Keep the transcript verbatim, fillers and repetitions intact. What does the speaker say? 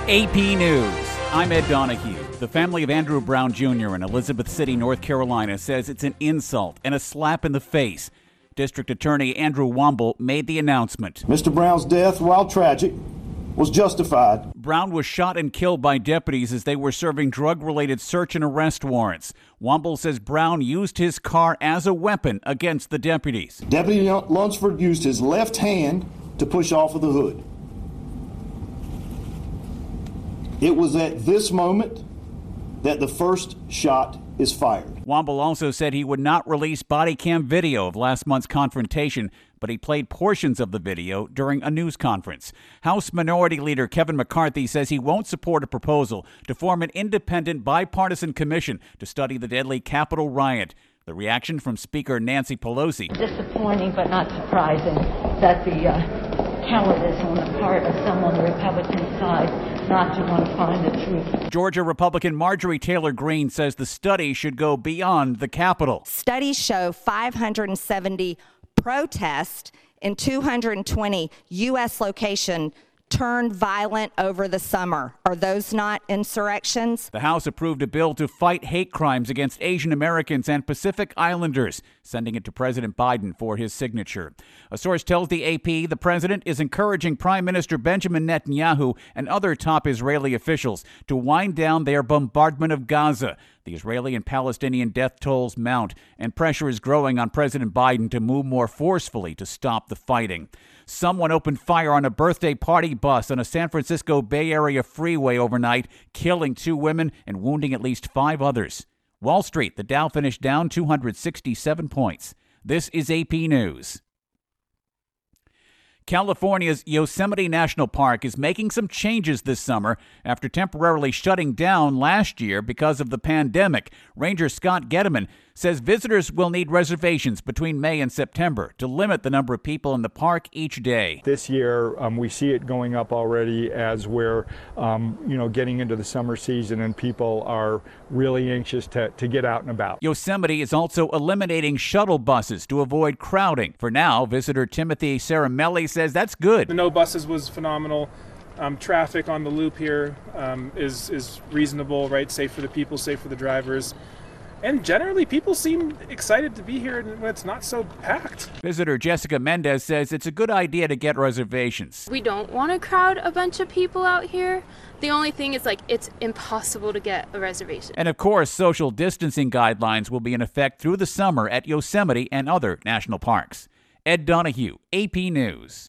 A P News. I'm Ed Donahue. The family of Andrew Brown Junior in Elizabeth City, North Carolina, says it's an insult and a slap in the face. District Attorney Andrew Womble made the announcement. Mister Brown's death, while tragic, was justified. Brown was shot and killed by deputies as they were serving drug-related search and arrest warrants. Womble says Brown used his car as a weapon against the deputies. Deputy Lunsford used his left hand to push off of the hood. It was at this moment that the first shot is fired. Womble also said he would not release body cam video of last month's confrontation, but he played portions of the video during a news conference. House Minority Leader Kevin McCarthy says he won't support a proposal to form an independent bipartisan commission to study the deadly Capitol riot. The reaction from Speaker Nancy Pelosi. Disappointing but not surprising that the uh, cowardice on the part of some on the Republican side not to want to find the truth. Georgia Republican Marjorie Taylor Greene says the study should go beyond the Capitol. Studies show five hundred seventy protests in two hundred twenty U S locations turned violent over the summer. Are those not insurrections? The House approved a bill to fight hate crimes against Asian Americans and Pacific Islanders, sending it to President Biden for his signature. A source tells the A P the president is encouraging Prime Minister Benjamin Netanyahu and other top Israeli officials to wind down their bombardment of Gaza. The Israeli and Palestinian death tolls mount, and pressure is growing on President Biden to move more forcefully to stop the fighting. Someone opened fire on a birthday party bus on a San Francisco Bay Area freeway overnight, killing two women and wounding at least five others. Wall Street, the Dow finished down two hundred sixty-seven points. This is A P News. California's Yosemite National Park is making some changes this summer after temporarily shutting down last year because of the pandemic. Ranger Scott Getteman says visitors will need reservations between May and September to limit the number of people in the park each day. This year, um, we see it going up already as we're, um, you know, getting into the summer season and people are really anxious to, to get out and about. Yosemite is also eliminating shuttle buses to avoid crowding. For now, visitor Timothy Ceramelli says that's good. The no buses was phenomenal. Um, traffic on the loop here um, is, is reasonable, right? Safe for the people, safe for the drivers. And generally, people seem excited to be here when it's not so packed. Visitor Jessica Mendez says it's a good idea to get reservations. We don't want to crowd a bunch of people out here. The only thing is, like, it's impossible to get a reservation. And of course, social distancing guidelines will be in effect through the summer at Yosemite and other national parks. Ed Donahue, A P News.